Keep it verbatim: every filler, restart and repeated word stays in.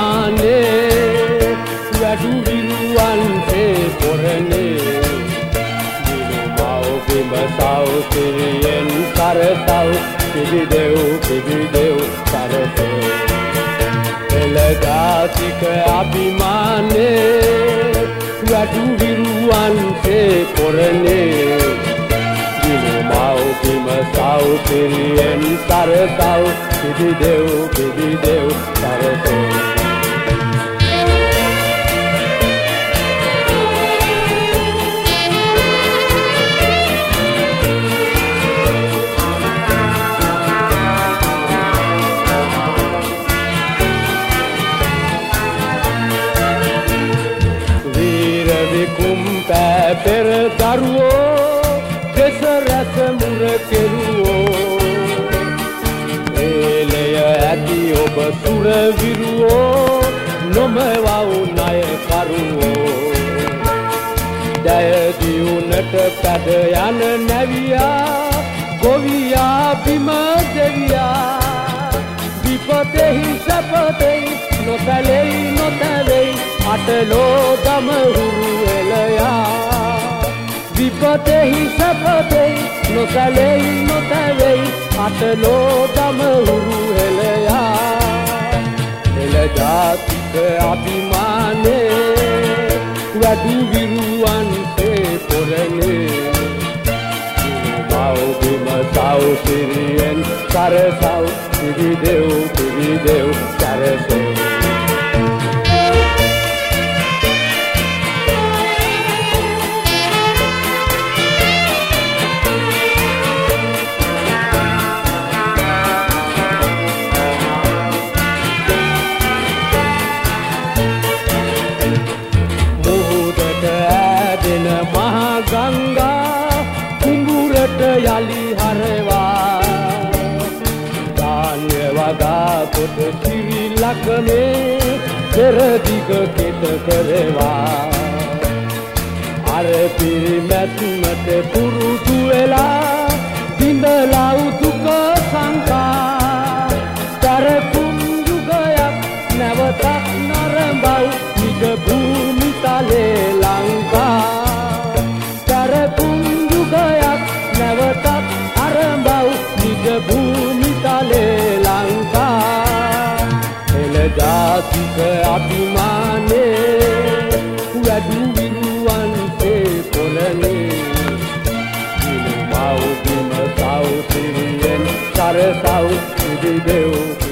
අභිමානේ වැඩු විරුවන්සේ පොරනේ දිනුමව බිම සෞතිරියෙන් කරසව් පිබිදෙව් පිබිදෙව් කරසේ එළජාතික අභිමානේ වැඩු විරුවන්සේ පොරනේ දිනුමව බිම සෞතිරියෙන් කරසව් පිබිදෙව් පිබිදෙව් කරසේ පෙර දරුවෝ දෙස රැස මුර කෙරුවෝ ඒලය ඇති ඔබ සුර විරුවෝ නොමවව් ණය කරුවෝ දයදියුනට පැද යන නැවියා ගොවියා බිම දෙවියා විපතෙහි සපතෙහි නොතැලෙයි නොතැවෙයි අටලෝ දමහුරු එලයා විපතෙහි සපතෙහි නොතැලෙයි නොතැවෙයි අටලෝ දමහුරු එලයා එලජාතික අභිමානේ වැඩු විරුවන්සේ පොරනේ දිනුමව බිම සෞතිරියෙන් කරසව් පිබිදෙව් පිබිදෙව් කරසේ ගංගා කුඹුරට යලි හරවා ධාන්‍ය වගා කොට සිරි ලකනේ පෙරදිග කෙත කරවා අර පිරිමැත්මට පුරුදු වෙලා බිඳලා දුක සංකා තරකුම් යුගයක් නැවතත් නරඹව් නිග භූමි තලේ ලංකා භූමි තලේ ලංකා එළජාතික අභිමානේ වැඩු විරුවන්සේ පොරනේ දිනුමව බිම සෞතිරියෙන් කරසව් පිබිදෙව්